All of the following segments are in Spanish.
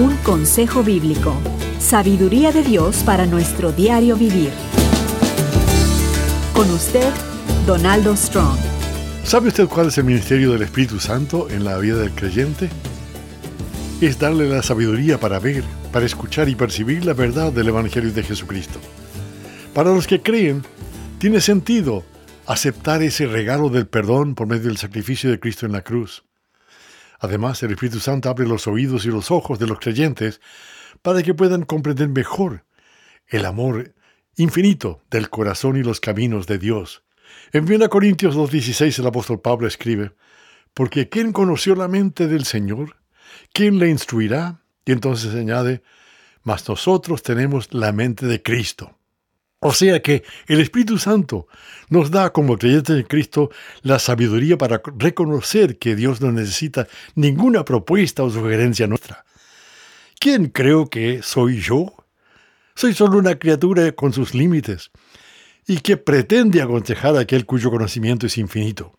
Un consejo bíblico. Sabiduría de Dios para nuestro diario vivir. Con usted, Donaldo Strong. ¿Sabe usted cuál es el ministerio del Espíritu Santo en la vida del creyente? Es darle la sabiduría para ver, para escuchar y percibir la verdad del Evangelio de Jesucristo. Para los que creen, tiene sentido aceptar ese regalo del perdón por medio del sacrificio de Cristo en la cruz. Además, el Espíritu Santo abre los oídos y los ojos de los creyentes para que puedan comprender mejor el amor infinito del corazón y los caminos de Dios. En 1 Corintios 2:16 el apóstol Pablo escribe: porque ¿quién conoció la mente del Señor? ¿Quién le instruirá? Y entonces añade: mas nosotros tenemos la mente de Cristo. O sea que el Espíritu Santo nos da como creyentes en Cristo la sabiduría para reconocer que Dios no necesita ninguna propuesta o sugerencia nuestra. ¿Quién creo que soy yo? Soy solo una criatura con sus límites y que pretende aconsejar a aquel cuyo conocimiento es infinito.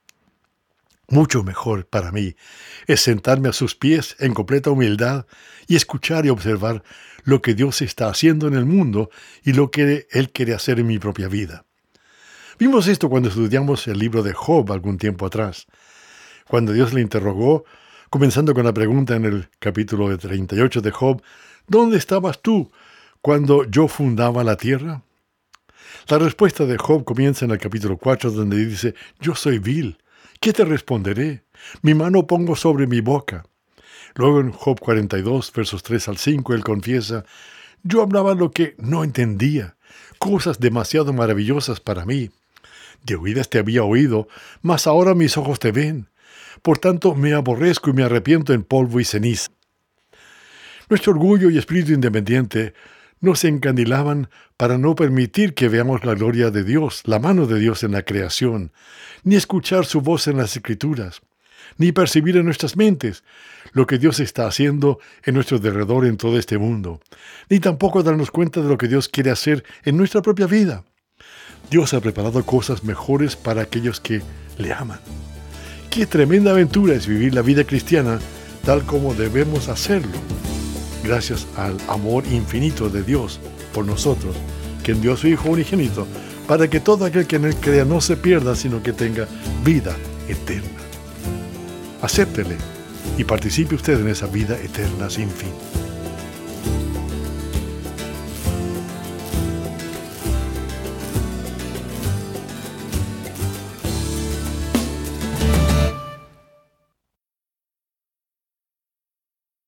Mucho mejor para mí es sentarme a sus pies en completa humildad y escuchar y observar lo que Dios está haciendo en el mundo y lo que Él quiere hacer en mi propia vida. Vimos esto cuando estudiamos el libro de Job algún tiempo atrás, cuando Dios le interrogó, comenzando con la pregunta en el capítulo 38 de Job: ¿dónde estabas tú cuando yo fundaba la tierra? La respuesta de Job comienza en el capítulo 4, donde dice: yo soy vil. ¿Qué te responderé? Mi mano pongo sobre mi boca. Luego en Job 42, versos 3 al 5, él confiesa: yo hablaba lo que no entendía, cosas demasiado maravillosas para mí. De oídas te había oído, mas ahora mis ojos te ven. Por tanto me aborrezco y me arrepiento en polvo y ceniza. Nuestro orgullo y espíritu independiente nos encandilaban para no permitir que veamos la gloria de Dios, la mano de Dios en la creación, ni escuchar su voz en las Escrituras, ni percibir en nuestras mentes lo que Dios está haciendo en nuestro derredor en todo este mundo, ni tampoco darnos cuenta de lo que Dios quiere hacer en nuestra propia vida. Dios ha preparado cosas mejores para aquellos que le aman. Qué tremenda aventura es vivir la vida cristiana tal como debemos hacerlo, gracias al amor infinito de Dios por nosotros, que envió a su Hijo unigénito, para que todo aquel que en Él crea no se pierda, sino que tenga vida eterna. Acéptele y participe usted en esa vida eterna sin fin.